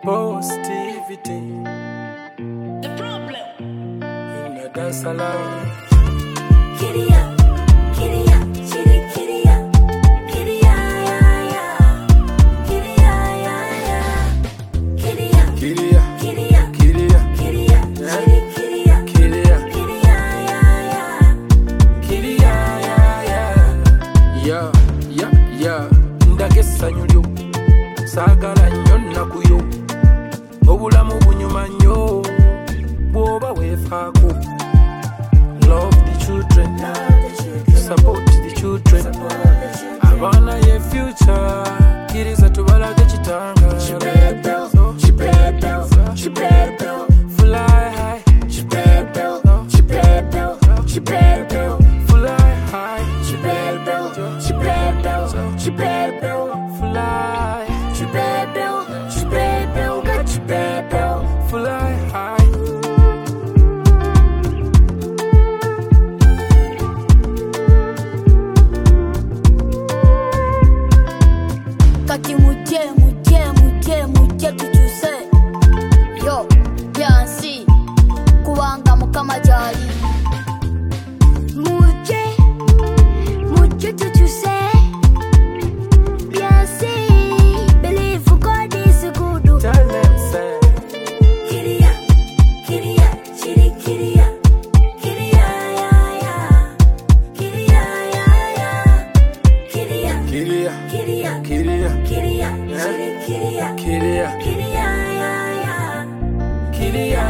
Positivity. The problem. In the dance alone. Kitty up, kitty up, chitty kitty up, kitty yeah, yeah. Kitty yeah, yeah. Kitty up, Kitty ya, kitty up, kitty ya, kitty up, chitty kitty up, kitty ya, kitty yeah. kitty ya, yeah. Yeah. Ndagesa nyulyo, sagala nnyo nakuyo. Obulamu bunyuma nnyo, bwoba weefaako. Love the children, support the children. Abaana ye future, kiriza tubalage kitanga. Fly high, fly high, fly high. Kati muje tuchuse yo byansi kubanga mukama jali muje tuchuse byansi believe God is good. Tell them say, Kitty up, chitty kitty up, kitty yeah. Kitty yeah. Kitty up, kitty ya, kitty up, kitty ya, kitty up, chitty kitty up, kitty ya, kitty yeah. kitty ya.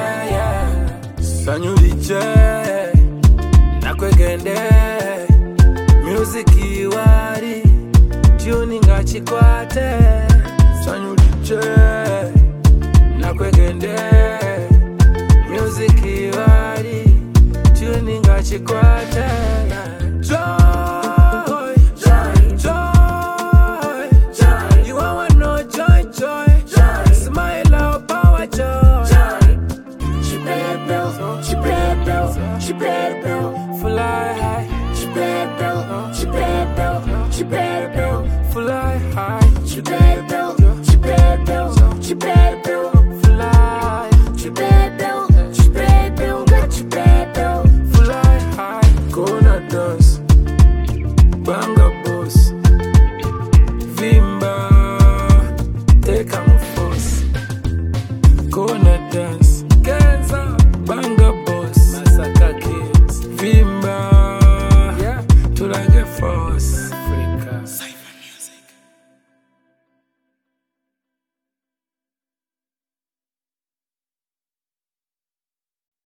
Sanyulije, nakwegende. Music iwari, tuning achikwate. Sanyulije, nakwegende. Music iwari, tuning achikwate. Joy. You want no joy. Smile out, power joy. Fly high, fly high, fly high. Gonna dance, banga boss, V